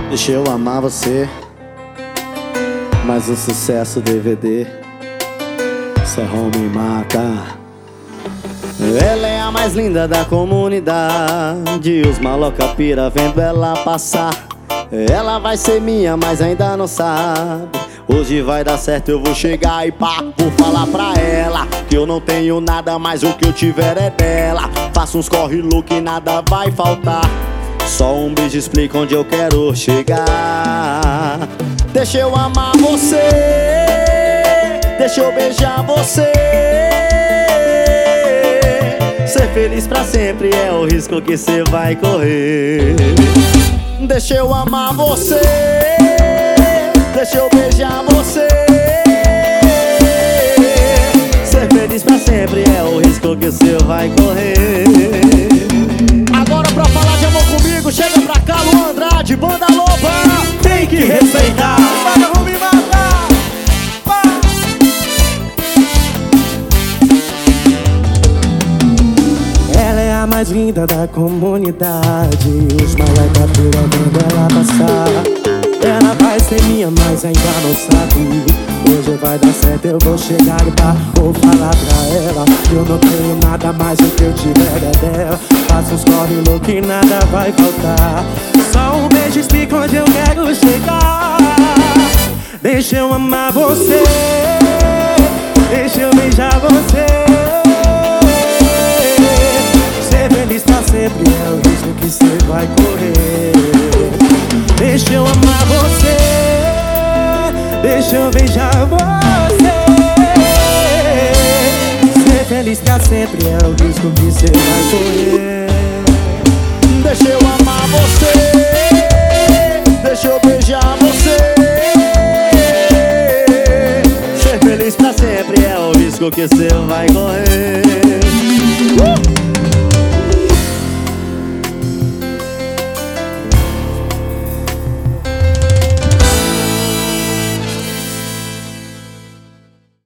Deixa eu amar você, mais um sucesso DVD. Serrão me mata. Ela é a mais linda da comunidade, os maloca pira vendo ela passar. Ela vai ser minha, mas ainda não sabe. Hoje vai dar certo, eu vou chegar e pá, vou falar pra ela que eu não tenho nada, mas o que eu tiver é dela. Faço uns corre louco e nada vai faltar. Só um beijo explica onde eu quero chegar. Deixa eu amar você, deixa eu beijar você. Ser feliz pra sempre é o risco que cê vai correr. Deixa eu amar você, deixa eu beijar você. Ser feliz pra sempre é o risco que cê vai correr. Agora pra falar de amor comigo, chega pra cá, Luan Andrade, Banda Loba. Tem que respeitar. Serrão me mata. Ela é a mais linda da comunidade, os maloca piram quando ela passar. Ela vai ser minha, mas ainda não sabe. Hoje vai dar certo, eu vou chegar e pá, vou falar pra ela que eu não tenho nada, mas o que eu tiver é dela. Faço uns corre louco e nada vai faltar. Só um beijo explica onde eu quero chegar. Deixa eu amar você, deixa eu beijar você. Ser feliz pra sempre é o risco que cê vai correr. Deixa eu amar você, deixa eu beijar você. Ser feliz pra sempre é o risco que cê vai correr. Deixa eu amar você, deixa eu beijar você. Ser feliz pra sempre é o risco que cê vai correr.